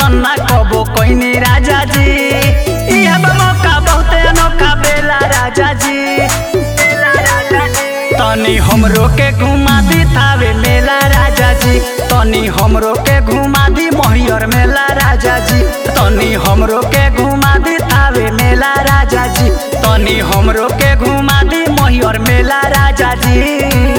दर्शन ना कबो कोइनी राजा जी। इह मौका बहुते अनोखा बेला राजा जी। तनी हमरो के घुमा दी थावे मेला राजा जी। तनी हमरो के घुमा दी मोहियर मेला राजा जी। तनी हमरो के घुमा दी थावे मेला राजा जी। तनी हमरो के घुमा दी मोहियर मेला राजा जी।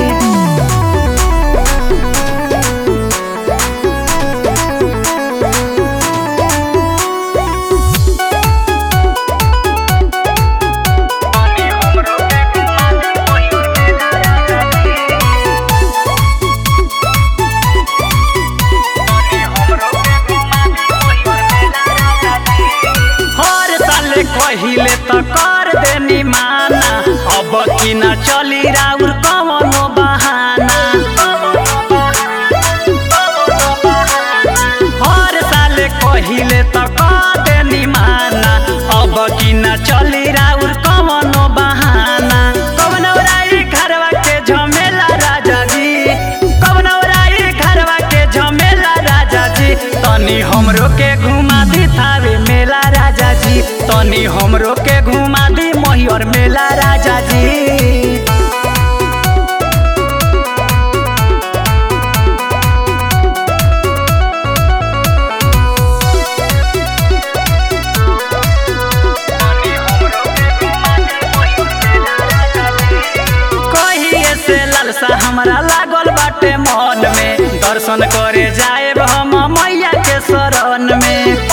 कहिले त कर देनी माना, अब की न चली राउर कवनो बहाना। हर साले कहिले त कर देनी माना, अब की न चली राउर कवनो बहाना। कवनो राई घरवा के झमेला राजा जी। कवनो राई घरवा के झमेला राजा जी। तनी हमरो के घुमा दी थावे मेला राजा जी। तनी हमरो के घुमा दी मोहियर मेला राजा जी। कहिए से लालसा हमरा लागल बाटे मन में, दर्शन करे जाए हम मैया के शरण में।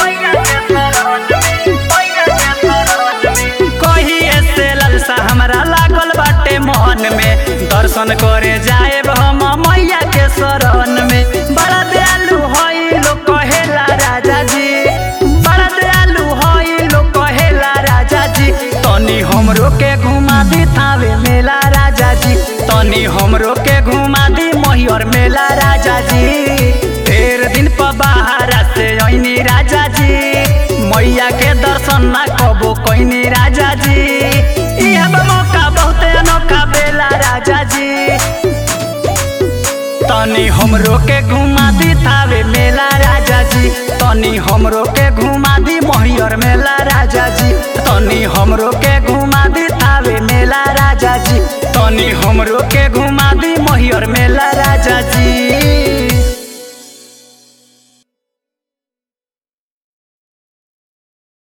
हमरा लागल बाटे मन में, दर्शन करे जाए हम मैया के शरण में। बड़ा दयालु हई लोग कहेला राजा जी। बड़ा दयालु हई लोग कहेला राजा जी। तनी हमरो के घुमा दी थावे मेला राजा जी। तनी हमरो के घुमा दी मोहियर मेला राजा जी। ढेर दिन पर बाहर से आईनी राजा जी। मैया के दर्शन ना कबो कोइनी राजा जी। इह मौका बहुते अनोखा बेला राजा जी। तनी हमरो के घुमा दी थावे मेला राजा जी। तनी हमरो के घुमा दी मोहियर मेला राजा जी। तनी हमरो के घुमा दी थावे मेला राजा जी। तनी हमरो के घुमा दी मोहियर मेला राजा जी।